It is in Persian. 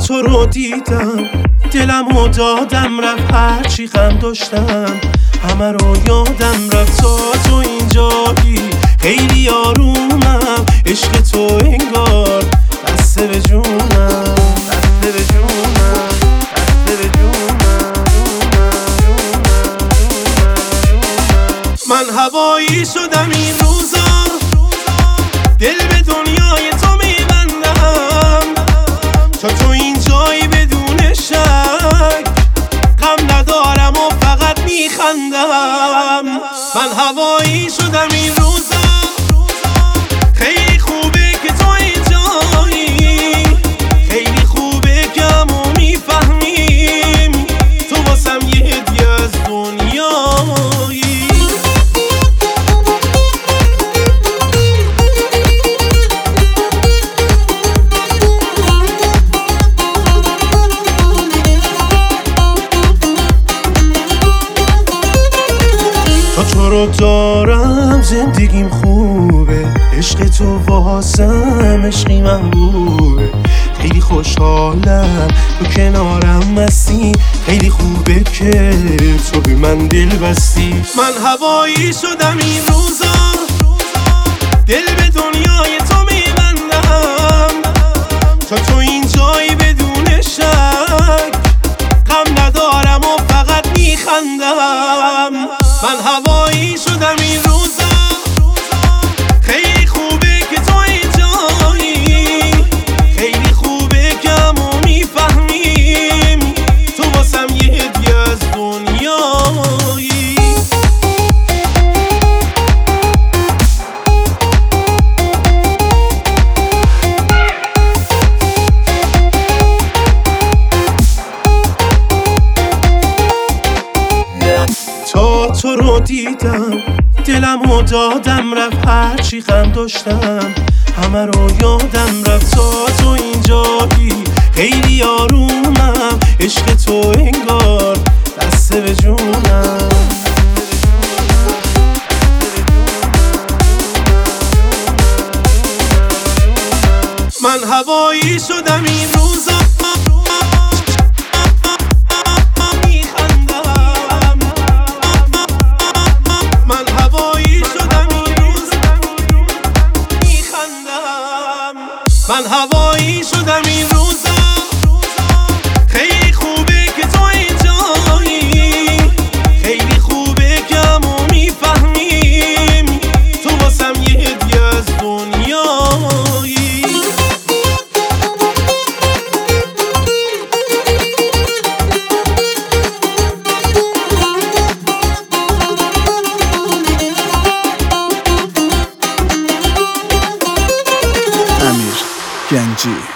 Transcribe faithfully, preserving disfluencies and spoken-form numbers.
تو رو دیدم دلم و دادم رفت، هرچی غم داشتم همه رو یادم رفت. تا تو اینجایی خیلی آرومم، عشق تو انگار بسته به جونم، بسته به جونم، بسته به جونم. من هوایی شدم این روزا، دل به دنیای تو میبندم. تا تو اینجایی بدون شک غم ندارم و فقط میخندم. من هوایی شدم این روزا، خیلی خوبه که تو اینجایی، خیلی خوبه که همو میفهمیم تو واسم یه هدیه از دنیایی. تو رو دارم زندگیم خوبه، عشق تو واسم عشقی محبوبه. خیلی خوشحالم تو کنارم هستی، خیلی خوبه که تو به من دل بستی. من هوایی شدم این روزا، دل به دنیای تو میبندم. تا تو اینجایی بدون شک غم ندارم و فقط میخندم. من هوایی شدم این روزا، خیلی خوبه که تو اینجایی، خیلی خوبه که همو میفهمیم تو واسم یه هدیه از دنیایی. تا تو رو دیدم دلم و دادم رفت، هرچی غم داشتم همه رو یادم رفت. تا تو اینجایی خیلی آرومم، عشق تو انگار بسته به جونم. من هوایی شدم این روزا، من هوایی شدم این روزا، خیلی خوبه که تو اینجایی، خیلی خوبه که همو میفهمیم تو واسم یه هدیه از دنیایی. گنجی